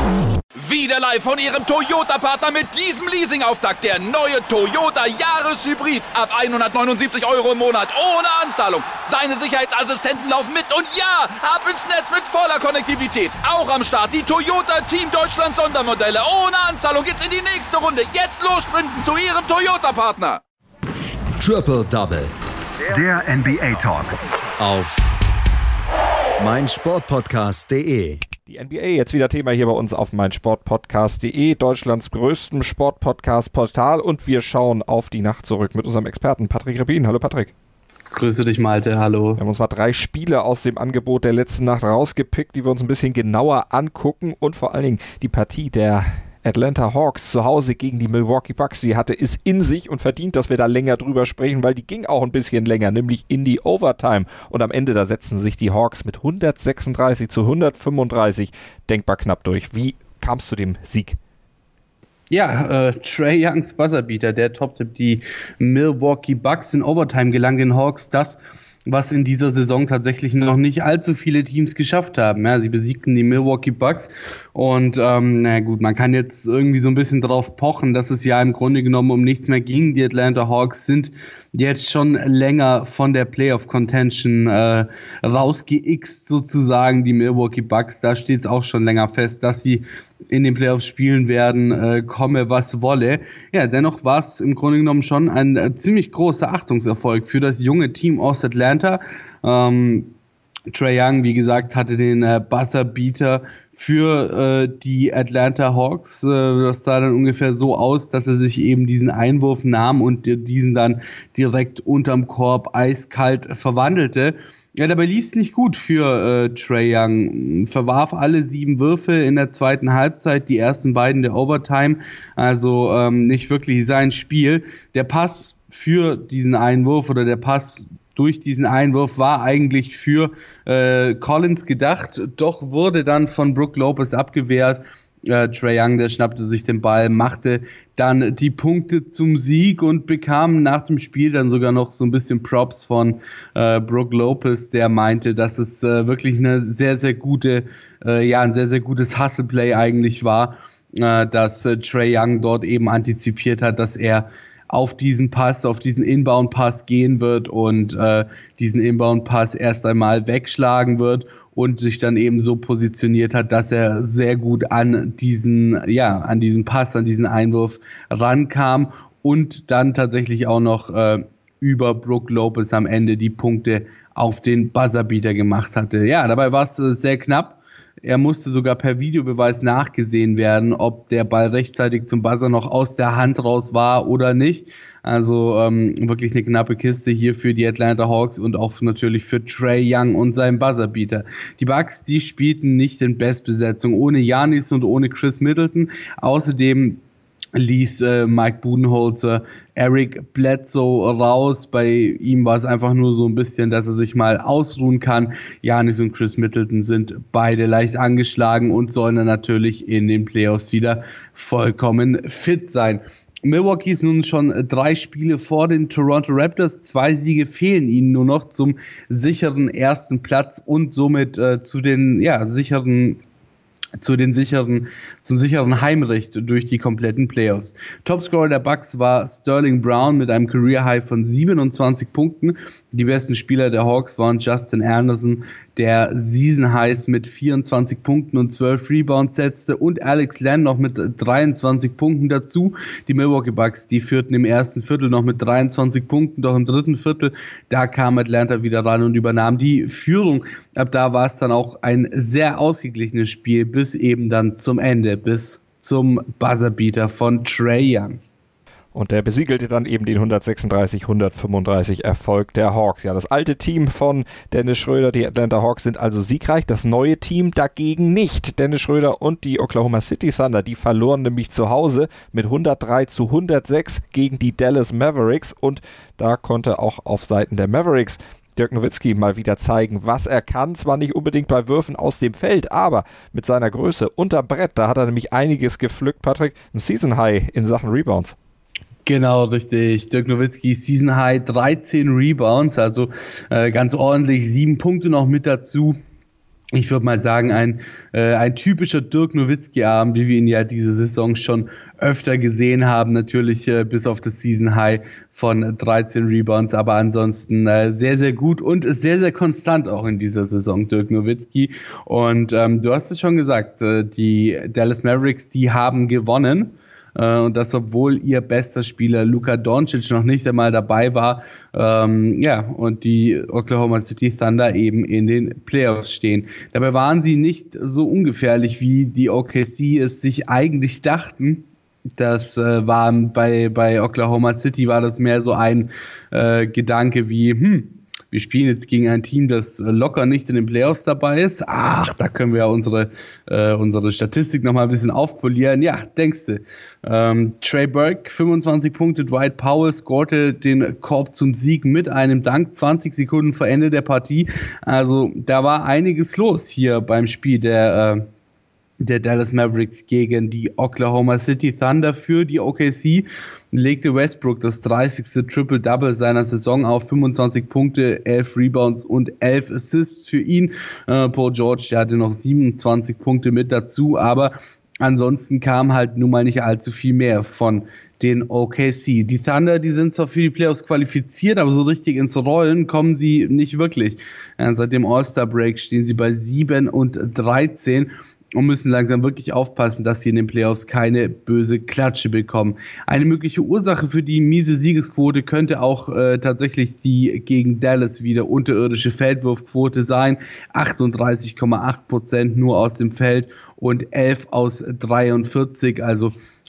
Wieder live von Ihrem Toyota-Partner mit diesem Leasing-Auftakt. Der neue Toyota Jahreshybrid. Ab 179 € im Monat. Ohne Anzahlung. Seine Sicherheitsassistenten laufen mit. Und ja, ab ins Netz mit voller Konnektivität. Auch am Start die Toyota Team Deutschland Sondermodelle. Ohne Anzahlung geht's in die nächste Runde. Jetzt los sprinten zu Ihrem Toyota-Partner. Triple Double. Der NBA Talk. Auf meinsportpodcast.de. Die NBA jetzt wieder Thema hier bei uns auf meinsportpodcast.de, Deutschlands größtem Sportpodcast-Portal, und wir schauen auf die Nacht zurück mit unserem Experten Patrick Rebin. Hallo Patrick. Grüße dich, Malte, hallo. Wir haben uns mal 3 Spiele aus dem Angebot der letzten Nacht rausgepickt, die wir uns ein bisschen genauer angucken, und vor allen Dingen die Partie der Atlanta Hawks zu Hause gegen die Milwaukee Bucks. Sie hatte es in sich und verdient, dass wir da länger drüber sprechen, weil die ging auch ein bisschen länger, nämlich in die Overtime. Und am Ende, da setzen sich die Hawks mit 136 zu 135 denkbar knapp durch. Wie kam es zu dem Sieg? Ja, Trae Youngs Buzzerbeater, der toppte die Milwaukee Bucks. In Overtime gelang den Hawks das, was in dieser Saison tatsächlich noch nicht allzu viele Teams geschafft haben. Ja, sie besiegten die Milwaukee Bucks und na gut, man kann jetzt irgendwie so ein bisschen drauf pochen, dass es ja im Grunde genommen um nichts mehr ging. Die Atlanta Hawks sind jetzt schon länger von der Playoff-Contention rausgeixt sozusagen. Die Milwaukee Bucks, da steht es auch schon länger fest, dass sie in den Playoffs spielen werden, komme was wolle. Ja, dennoch war es im Grunde genommen schon ein ziemlich großer Achtungserfolg für das junge Team aus Atlanta. Trae Young, wie gesagt, hatte den Buzzerbeater für die Atlanta Hawks. Das sah dann ungefähr so aus, dass er sich eben diesen Einwurf nahm und diesen dann direkt unterm Korb eiskalt verwandelte. Ja, dabei lief es nicht gut für Trae Young. Verwarf alle 7 Würfe in der zweiten Halbzeit, die ersten beiden der Overtime. Also nicht wirklich sein Spiel. Der Pass für diesen Einwurf oder der Pass durch diesen Einwurf war eigentlich für Collins gedacht, doch wurde dann von Brook Lopez abgewehrt. Trae Young, der schnappte sich den Ball, machte dann die Punkte zum Sieg und bekam nach dem Spiel dann sogar noch so ein bisschen Props von Brook Lopez, der meinte, dass es wirklich eine sehr, sehr gute, ein sehr, sehr gutes Hustle-Play eigentlich war, dass Trae Young dort eben antizipiert hat, dass er auf diesen Pass, auf diesen Inbound-Pass gehen wird und diesen Inbound-Pass erst einmal wegschlagen wird und sich dann eben so positioniert hat, dass er sehr gut an diesen Pass, an diesen Einwurf rankam und dann tatsächlich auch noch über Brook Lopez am Ende die Punkte auf den Buzzerbeater gemacht hatte. Ja, dabei war es sehr knapp. Er musste sogar per Videobeweis nachgesehen werden, ob der Ball rechtzeitig zum Buzzer noch aus der Hand raus war oder nicht. Also wirklich eine knappe Kiste hier für die Atlanta Hawks und auch natürlich für Trae Young und seinen Buzzerbeater. Die Bucks, die spielten nicht in Bestbesetzung, ohne Giannis und ohne Chris Middleton. Außerdem ließ Mike Budenholzer Eric Bledsoe raus. Bei ihm war es einfach nur so ein bisschen, dass er sich mal ausruhen kann. Giannis und Chris Middleton sind beide leicht angeschlagen und sollen dann natürlich in den Playoffs wieder vollkommen fit sein. Milwaukee ist nun schon 3 Spiele vor den Toronto Raptors. 2 Siege fehlen ihnen nur noch zum sicheren ersten Platz und somit zum sicheren Heimrecht durch die kompletten Playoffs. Topscorer der Bucks war Sterling Brown mit einem Career-High von 27 Punkten. Die besten Spieler der Hawks waren Justin Anderson, der Season-Highs mit 24 Punkten und 12 Rebounds setzte, und Alex Len noch mit 23 Punkten dazu. Die Milwaukee Bucks, die führten im ersten Viertel noch mit 23 Punkten, doch im dritten Viertel, da kam Atlanta wieder ran und übernahm die Führung. Ab da war es dann auch ein sehr ausgeglichenes Spiel, bis eben dann zum Ende, bis zum Buzzerbeater von Trae Young. Und der besiegelte dann eben den 136-135 Erfolg der Hawks. Ja, das alte Team von Dennis Schröder, die Atlanta Hawks, sind also siegreich. Das neue Team dagegen nicht. Dennis Schröder und die Oklahoma City Thunder, die verloren nämlich zu Hause mit 103-106 gegen die Dallas Mavericks. Und da konnte auch auf Seiten der Mavericks Dirk Nowitzki mal wieder zeigen, was er kann. Zwar nicht unbedingt bei Würfen aus dem Feld, aber mit seiner Größe unterm Brett, da hat er nämlich einiges gepflückt. Patrick, ein Season High in Sachen Rebounds. Genau, richtig. Dirk Nowitzki, Season High, 13 Rebounds, also ganz ordentlich, 7 Punkte noch mit dazu. ich würde mal sagen, ein typischer Dirk Nowitzki-Abend, wie wir ihn ja diese Saison schon öfter gesehen haben, natürlich bis auf das Season High von 13 Rebounds, aber ansonsten sehr, sehr gut und ist sehr, sehr konstant auch in dieser Saison, Dirk Nowitzki. Und du hast es schon gesagt, die Dallas Mavericks, die haben gewonnen. Und das, obwohl ihr bester Spieler Luka Doncic noch nicht einmal dabei war, und die Oklahoma City Thunder eben in den Playoffs stehen. Dabei waren sie nicht so ungefährlich, wie die OKC es sich eigentlich dachten. Das war bei Oklahoma City war das mehr so ein Gedanke wie, wir spielen jetzt gegen ein Team, das locker nicht in den Playoffs dabei ist. Ach, da können wir ja unsere Statistik nochmal ein bisschen aufpolieren. Ja, denkste. Trey Burke, 25 Punkte. Dwight Powell scorte den Korb zum Sieg mit einem Dank, 20 Sekunden vor Ende der Partie. Also da war einiges los hier beim Spiel der Dallas Mavericks gegen die Oklahoma City Thunder. Für die OKC legte Westbrook das 30. Triple-Double seiner Saison auf, 25 Punkte, 11 Rebounds und 11 Assists für ihn. Paul George, der hatte noch 27 Punkte mit dazu, aber ansonsten kam halt nun mal nicht allzu viel mehr von den OKC. Die Thunder, die sind zwar für die Playoffs qualifiziert, aber so richtig ins Rollen kommen sie nicht wirklich. Seit dem All-Star-Break stehen sie bei 7-13. Und müssen langsam wirklich aufpassen, dass sie in den Playoffs keine böse Klatsche bekommen. Eine mögliche Ursache für die miese Siegesquote könnte auch tatsächlich die gegen Dallas wieder unterirdische Feldwurfquote sein. 38,8% nur aus dem Feld und 11 aus 43, also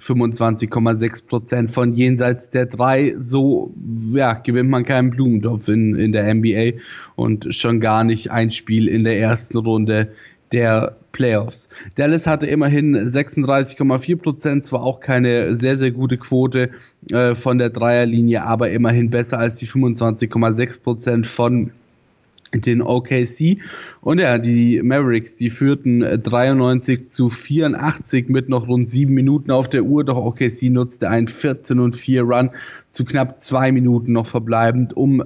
25,6% von jenseits der 3. So gewinnt man keinen Blumentopf in der NBA und schon gar nicht ein Spiel in der ersten Runde der Playoffs. Dallas hatte immerhin 36,4%, zwar auch keine sehr, sehr gute Quote von der Dreierlinie, aber immerhin besser als die 25,6% von den OKC. Und ja, die Mavericks, die führten 93-84 mit noch rund 7 Minuten auf der Uhr, doch OKC nutzte einen 14-4 Run zu knapp 2 Minuten noch verbleibend, um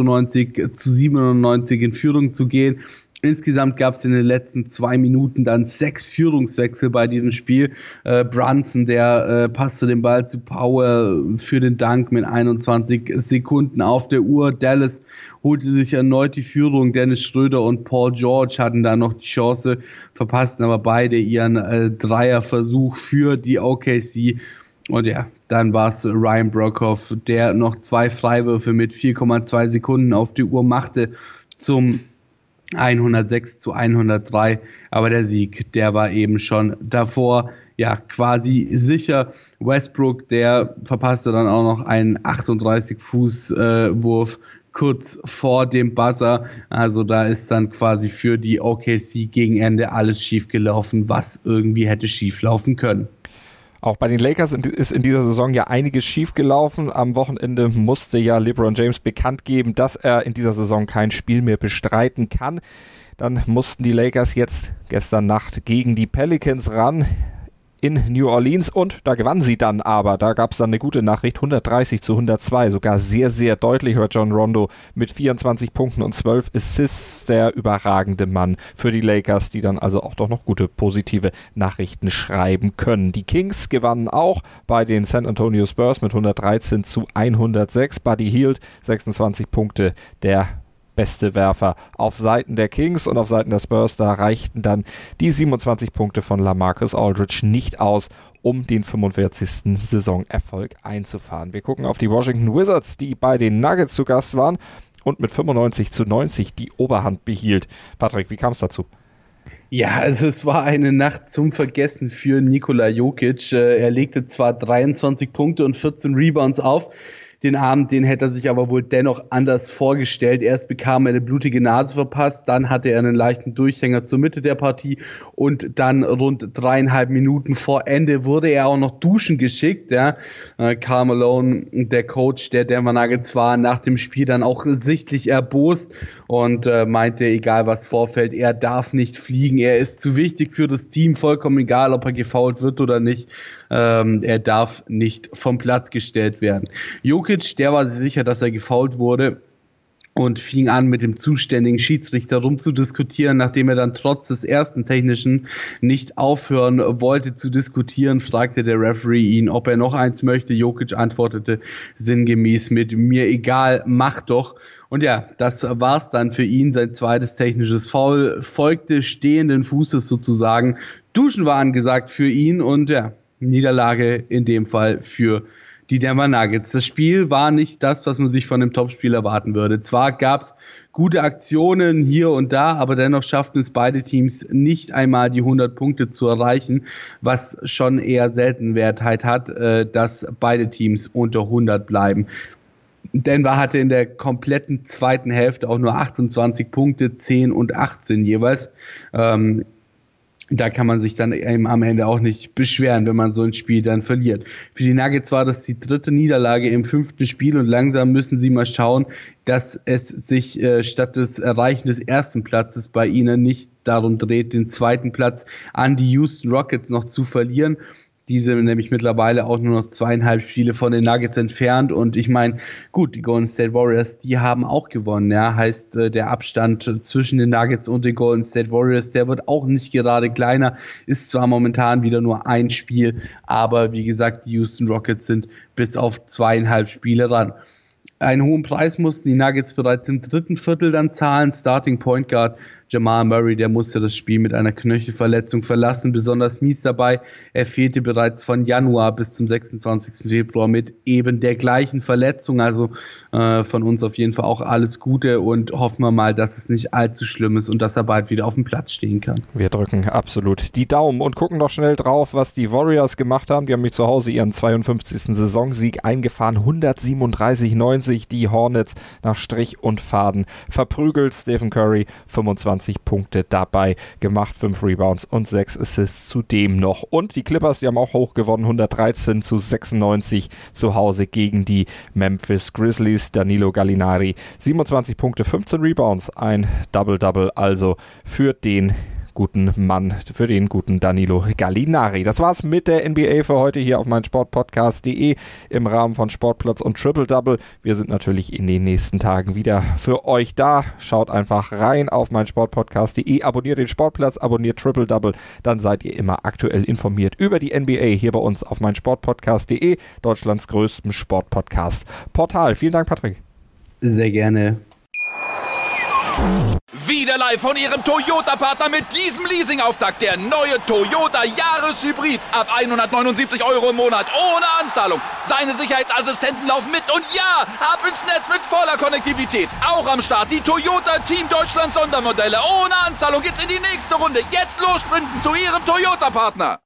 98-97 in Führung zu gehen. Insgesamt gab es in den letzten 2 Minuten dann 6 Führungswechsel bei diesem Spiel. Brunson, der passte den Ball zu Powell für den Dank mit 21 Sekunden auf der Uhr. Dallas holte sich erneut die Führung. Dennis Schröder und Paul George hatten da noch die Chance, verpassten aber beide ihren Dreierversuch für die OKC. Und ja, dann war es Ryan Broekhoff, der noch 2 Freiwürfe mit 4,2 Sekunden auf die Uhr machte zum 106-103, aber der Sieg, der war eben schon davor, quasi sicher. Westbrook, der verpasste dann auch noch einen 38-Fuß-Wurf kurz vor dem Buzzer, also da ist dann quasi für die OKC gegen Ende alles schief gelaufen, was irgendwie hätte schief laufen können. Auch bei den Lakers ist in dieser Saison ja einiges schiefgelaufen. Am Wochenende musste ja LeBron James bekannt geben, dass er in dieser Saison kein Spiel mehr bestreiten kann. Dann mussten die Lakers jetzt gestern Nacht gegen die Pelicans ran in New Orleans und da gewannen sie dann aber. Da gab es dann eine gute Nachricht, 130-102, sogar sehr, sehr deutlich. Rajon Rondo mit 24 Punkten und 12 Assists, der überragende Mann für die Lakers, die dann also auch doch noch gute positive Nachrichten schreiben können. Die Kings gewannen auch bei den San Antonio Spurs mit 113-106. Buddy Hield, 26 Punkte, der beste Werfer auf Seiten der Kings und auf Seiten der Spurs, da reichten dann die 27 Punkte von LaMarcus Aldridge nicht aus, um den 45. Saisonerfolg einzufahren. Wir gucken auf die Washington Wizards, die bei den Nuggets zu Gast waren und mit 95-90 die Oberhand behielt. Patrick, wie kam es dazu? Ja, also es war eine Nacht zum Vergessen für Nikola Jokic. Er legte zwar 23 Punkte und 14 Rebounds auf, den Abend, den hätte er sich aber wohl dennoch anders vorgestellt. Erst bekam er eine blutige Nase verpasst, dann hatte er einen leichten Durchhänger zur Mitte der Partie und dann rund 3,5 Minuten vor Ende wurde er auch noch duschen geschickt. Ja. Karl Malone, der Coach der Denver Nuggets, war nach dem Spiel dann auch sichtlich erbost und meinte, egal was vorfällt, er darf nicht fliegen, er ist zu wichtig für das Team, vollkommen egal, ob er gefoult wird oder nicht. Er darf nicht vom Platz gestellt werden. Jokic, der war sich sicher, dass er gefoult wurde und fing an, mit dem zuständigen Schiedsrichter rumzudiskutieren. Nachdem er dann trotz des ersten technischen nicht aufhören wollte zu diskutieren, fragte der Referee ihn, ob er noch eins möchte. Jokic antwortete sinngemäß mit mir egal, mach doch. Und ja, das war's dann für ihn. Sein zweites technisches Foul folgte stehenden Fußes sozusagen. Duschen war angesagt für ihn und ja, Niederlage in dem Fall für die Denver Nuggets. Das Spiel war nicht das, was man sich von einem Topspiel erwarten würde. Zwar gab es gute Aktionen hier und da, aber dennoch schafften es beide Teams nicht einmal die 100 Punkte zu erreichen, was schon eher Seltenwertheit hat, dass beide Teams unter 100 bleiben. Denver hatte in der kompletten zweiten Hälfte auch nur 28 Punkte, 10 und 18 jeweils. Da kann man sich dann eben am Ende auch nicht beschweren, wenn man so ein Spiel dann verliert. Für die Nuggets war das die 3. Niederlage im 5. Spiel und langsam müssen sie mal schauen, dass es sich statt des Erreichen des 1. Platzes bei ihnen nicht darum dreht, den 2. Platz an die Houston Rockets noch zu verlieren. Diese nämlich mittlerweile auch nur noch 2,5 Spiele von den Nuggets entfernt. Und ich meine, gut, die Golden State Warriors, die haben auch gewonnen. Ja, heißt, der Abstand zwischen den Nuggets und den Golden State Warriors, der wird auch nicht gerade kleiner. Ist zwar momentan wieder nur ein Spiel, aber wie gesagt, die Houston Rockets sind bis auf 2,5 Spiele ran. Einen hohen Preis mussten die Nuggets bereits im 3. Viertel dann zahlen. Starting Point Guard Jamal Murray, der musste das Spiel mit einer Knöchelverletzung verlassen. Besonders mies dabei, er fehlte bereits von Januar bis zum 26. Februar mit eben der gleichen Verletzung. Also von uns auf jeden Fall auch alles Gute und hoffen wir mal, dass es nicht allzu schlimm ist und dass er bald wieder auf dem Platz stehen kann. Wir drücken absolut die Daumen und gucken doch schnell drauf, was die Warriors gemacht haben. Die haben mich zu Hause ihren 52. Saisonsieg eingefahren. 137-90, die Hornets nach Strich und Faden verprügelt. Stephen Curry 25 Punkte dabei gemacht, 5 Rebounds und 6 Assists zudem noch. Und die Clippers, die haben auch hoch gewonnen, 113-96 zu Hause gegen die Memphis Grizzlies. Danilo Gallinari 27 Punkte, 15 Rebounds, ein Double-Double also für den guten Mann, für den guten Danilo Gallinari. Das war's mit der NBA für heute hier auf meinsportpodcast.de im Rahmen von Sportplatz und Triple Double. Wir sind natürlich in den nächsten Tagen wieder für euch da. Schaut einfach rein auf meinsportpodcast.de, abonniert den Sportplatz, abonniert Triple Double, dann seid ihr immer aktuell informiert über die NBA hier bei uns auf meinsportpodcast.de, Deutschlands größtem Sportpodcast-Portal. Vielen Dank, Patrick. Sehr gerne. Wieder live von Ihrem Toyota-Partner mit diesem Leasing-Auftakt. Der neue Toyota Jahreshybrid. Ab 179 € im Monat. Ohne Anzahlung. Seine Sicherheitsassistenten laufen mit. Und ja, ab ins Netz mit voller Konnektivität. Auch am Start die Toyota Team Deutschland Sondermodelle. Ohne Anzahlung geht's in die nächste Runde. Jetzt los sprinten zu Ihrem Toyota-Partner.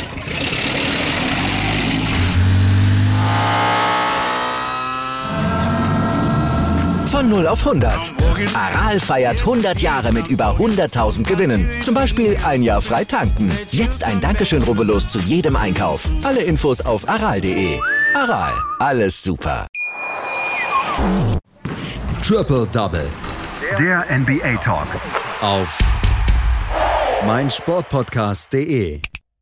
Von 0 auf 100. Aral feiert 100 Jahre mit über 100.000 Gewinnen. Zum Beispiel ein Jahr frei tanken. Jetzt ein Dankeschön, rubbellos zu jedem Einkauf. Alle Infos auf aral.de. Aral, alles super. Triple Double. Der NBA Talk. Auf meinsportpodcast.de.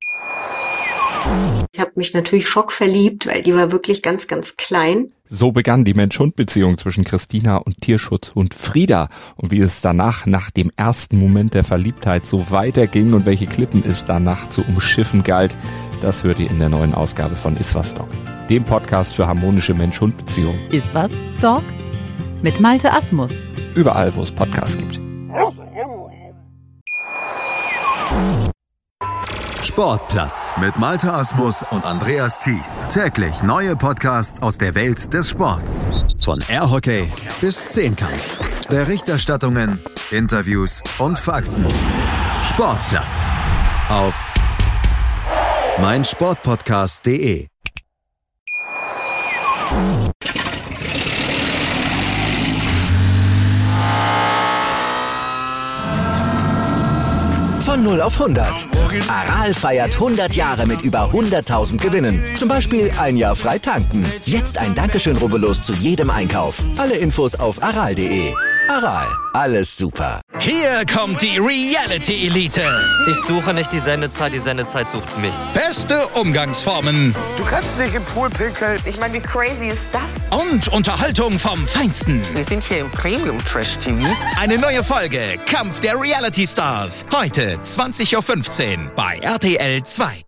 Ich habe mich natürlich schockverliebt, weil die war wirklich ganz, ganz klein. So begann die Mensch-Hund-Beziehung zwischen Christina und Tierschutzhund Frieda. Und wie es danach, nach dem ersten Moment der Verliebtheit, so weiterging und welche Klippen es danach zu umschiffen galt, das hört ihr in der neuen Ausgabe von Iswas Dog, dem Podcast für harmonische Mensch-Hund-Beziehungen. Iswas Dog? Mit Malte Asmus. Überall, wo es Podcasts gibt. Sportplatz mit Malte Asmus und Andreas Thies. Täglich neue Podcasts aus der Welt des Sports. Von Airhockey bis Zehnkampf. Berichterstattungen, Interviews und Fakten. Sportplatz auf meinsportpodcast.de. Von 0 auf 100. Aral feiert 100 Jahre mit über 100.000 Gewinnen. Zum Beispiel ein Jahr frei tanken. Jetzt ein Dankeschön, rubbellos zu jedem Einkauf. Alle Infos auf aral.de. Aral, alles super. Hier kommt die Reality Elite. Ich suche nicht die Sendezeit sucht mich. Beste Umgangsformen. Du kannst nicht im Pool pinkeln. Ich meine, wie crazy ist das? Und Unterhaltung vom Feinsten. Wir sind hier im Premium-Trash-TV. Eine neue Folge Kampf der Reality Stars. Heute 20:15 Uhr bei RTL 2.